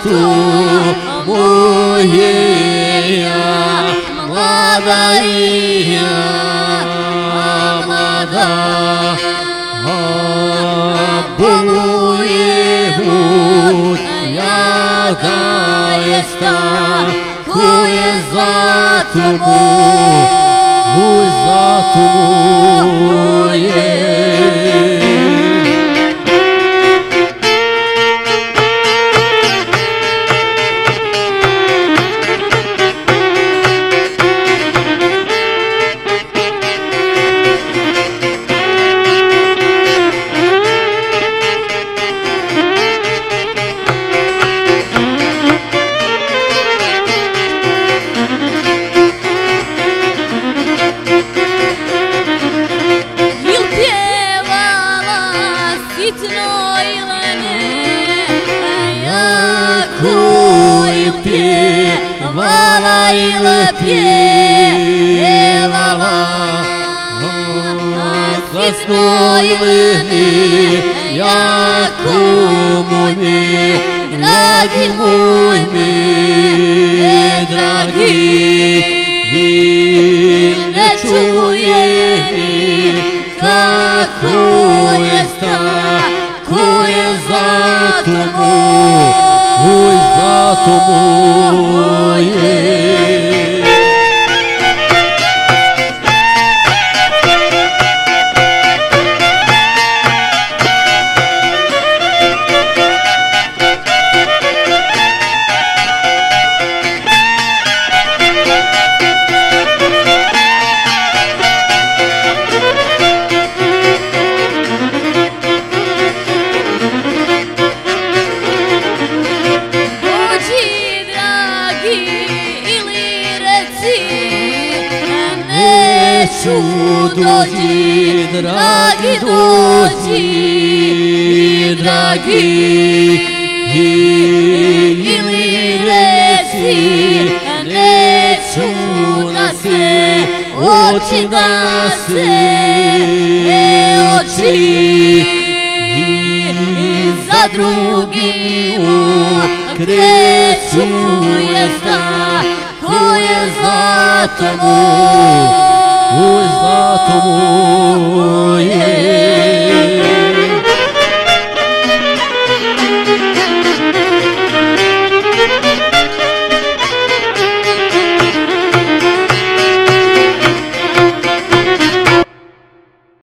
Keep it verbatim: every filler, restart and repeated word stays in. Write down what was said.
zlatu moje ja, mlada i ja, mlada. A boluje mut, ja da je star, ko je zlatu moj, moj zlatu moje. Koju pjevala ili pjevala, glasno ili ne, jako moj mi, dragi moj mi, dragi, i ne čuje kako je star, ko je zlato moj, moj zlato moje. Neću dođi, dragi, dođi, dragi, ili reci, neću da se oči gase, oči za drugim kreću je zna, ko je zlato moj, moj zlato moje.